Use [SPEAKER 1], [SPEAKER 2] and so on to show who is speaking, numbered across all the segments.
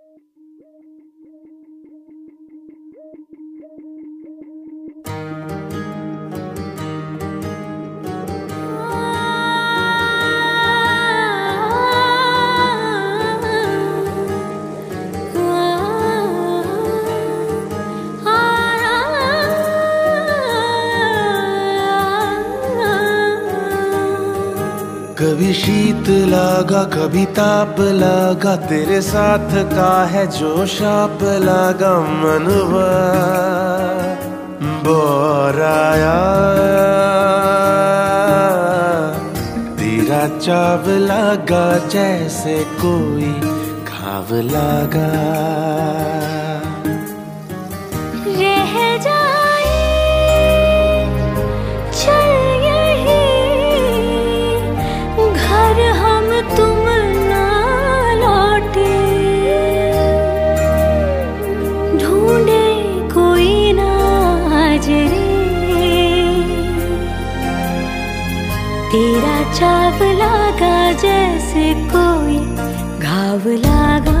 [SPEAKER 1] कभी शीत लगा कभी ताप लगा, तेरे साथ का है जो शाप लगा। मनवा बोराया तेरा चाव लगा, जैसे कोई घाव लगा।
[SPEAKER 2] तेरा चाव लगा, जैसे कोई घाव लगा।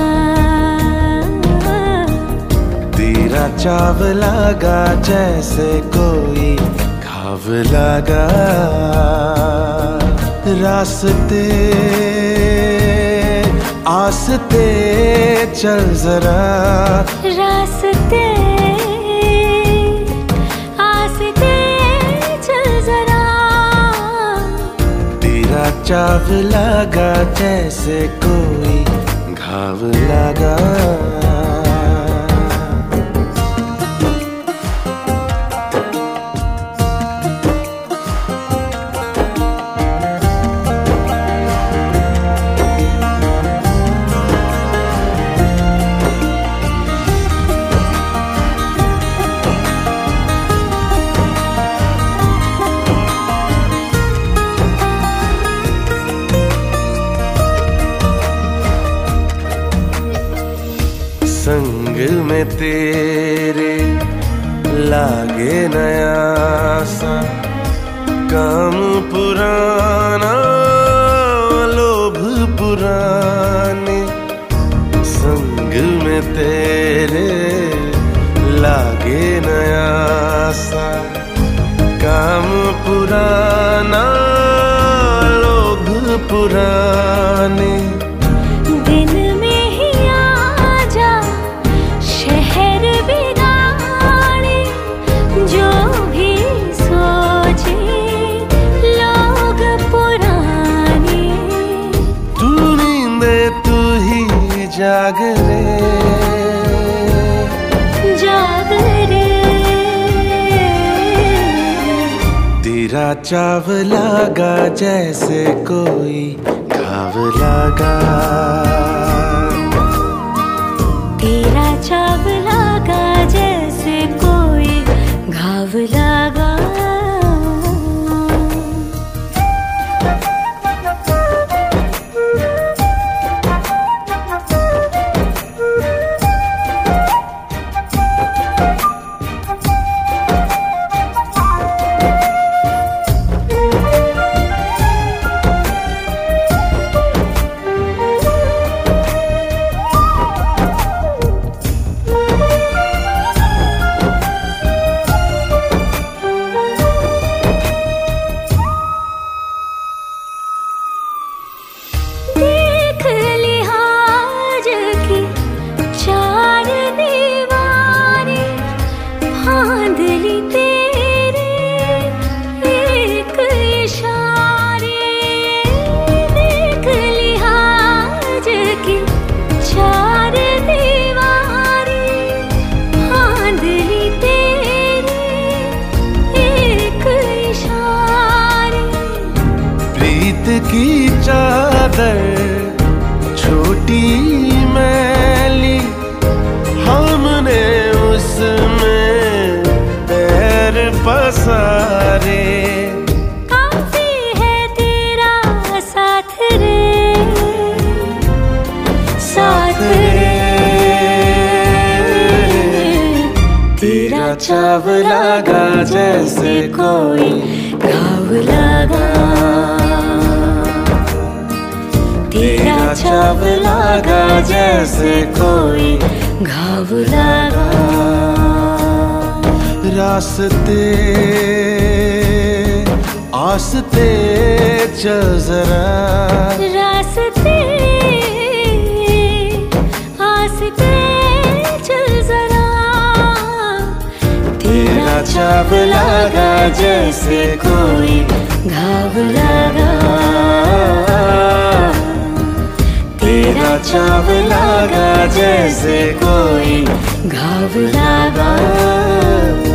[SPEAKER 1] तेरा चाव लगा, जैसे कोई घाव लगा। रास्ते आस्ते चल जरा,
[SPEAKER 2] रास्ते
[SPEAKER 1] चाव लगा, जैसे कोई घाव लगा। संग में तेरे लागे नया सा काम पुराना, लोभ पुराने। संग में तेरे लागे नया सा काम पुराना, लोभ पुराने। जाग रे
[SPEAKER 2] जाग रे,
[SPEAKER 1] तेरा चाव लगा, जैसे कोई घाव लगा।
[SPEAKER 2] तेरा चाव लगा, जैसे कोई घाव लगा।
[SPEAKER 1] की चादर छोटी मैली, हमने उसमें पैर पसारे।
[SPEAKER 2] काफी है तेरा साथ रे, साथ रे।
[SPEAKER 1] तेरा चाव लगा, जैसे कोई
[SPEAKER 2] घाव लगा।
[SPEAKER 1] तेरा चाव लागा जैसे कोई
[SPEAKER 2] घाव लगा।
[SPEAKER 1] रास्ते आस्ते चल जरा,
[SPEAKER 2] रास्ते आस्ते चल जरा।
[SPEAKER 1] तेरा चाव लागा जैसे कोई
[SPEAKER 2] घाव लगा।
[SPEAKER 1] तेरा चाव लागा जैसे कोई
[SPEAKER 2] घाव लगा।